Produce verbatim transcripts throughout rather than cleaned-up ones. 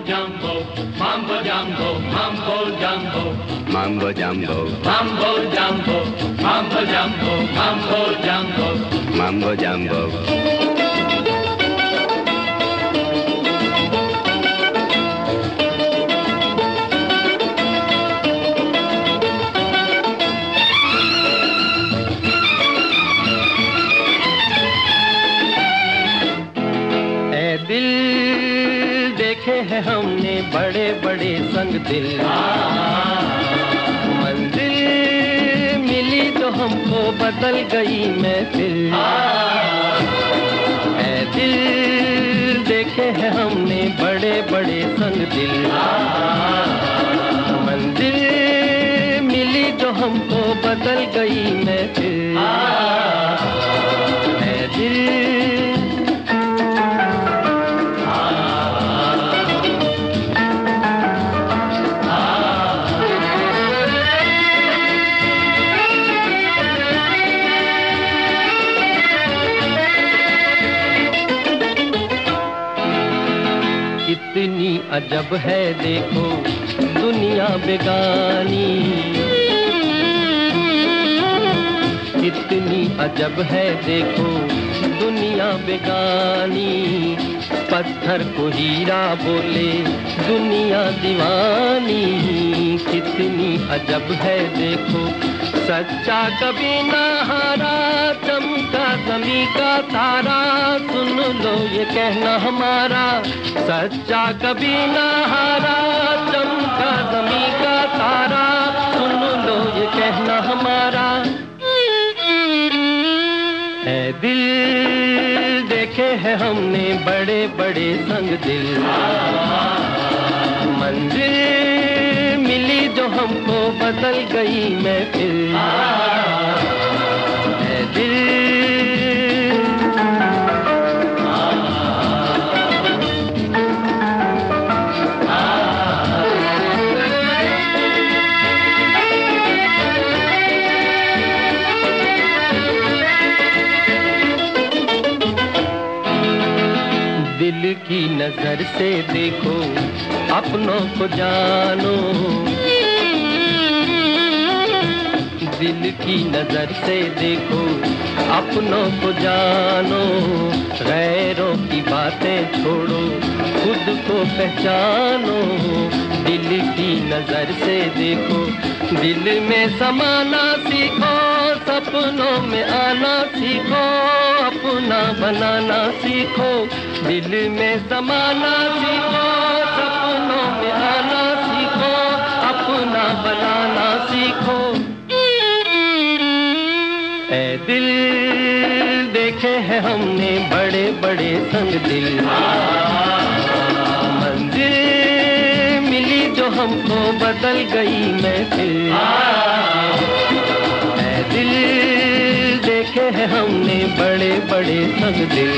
jumbo, mambo jumbo, mambo jumbo, mambo jumbo, mambo jumbo, mambo jumbo, mambo jumbo, mambo jumbo. दिल देखे हैं हमने बड़े बड़े संग दिल, मंजिल मिली तो हमको बदल गई महफिल। ऐ दिल देखे हैं हमने बड़े बड़े संग दिल, मंजिल मिली तो हमको बदल गई महफिल। ऐ दिल कितनी अजब है देखो दुनिया बेगानी, कितनी अजब है देखो दुनिया बेगानी। पत्थर को हीरा बोले दुनिया दीवानी, कितनी अजब है देखो सच्चा कभी ना हारा, चमका ज़मीं का तारा। सुन लो ये कहना हमारा, सच्चा कभी ना हारा, चमका ज़मीं का तारा। सुन लो ये कहना हमारा। ऐ दिल देखे हैं हमने बड़े बड़े संग दिल, मंजिल मिली जो हमको बदल गई महफिल। ऐ दिल दिल की नजर से देखो अपनों को जानो, दिल की नजर से देखो अपनों को जानो। गैरों की बातें छोड़ो खुद को पहचानो, दिल की नजर से देखो। दिल में समाना सीखो, सपनों में आना सीखो, अपना बनाना सीखो। दिल में समाना सीखो, सपनों में आना सीखो, अपना बनाना सीखो। ऐ दिल देखे हैं हमने बड़े बड़े संग दिल, मंजिल मिली जो हमको बदल गई महफिल। ऐ दिल देखे हैं हमने बड़े बड़े संग दिल,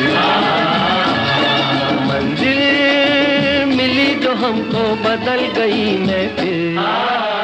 मंजिल मिली जो हमको बदल गई महफिल।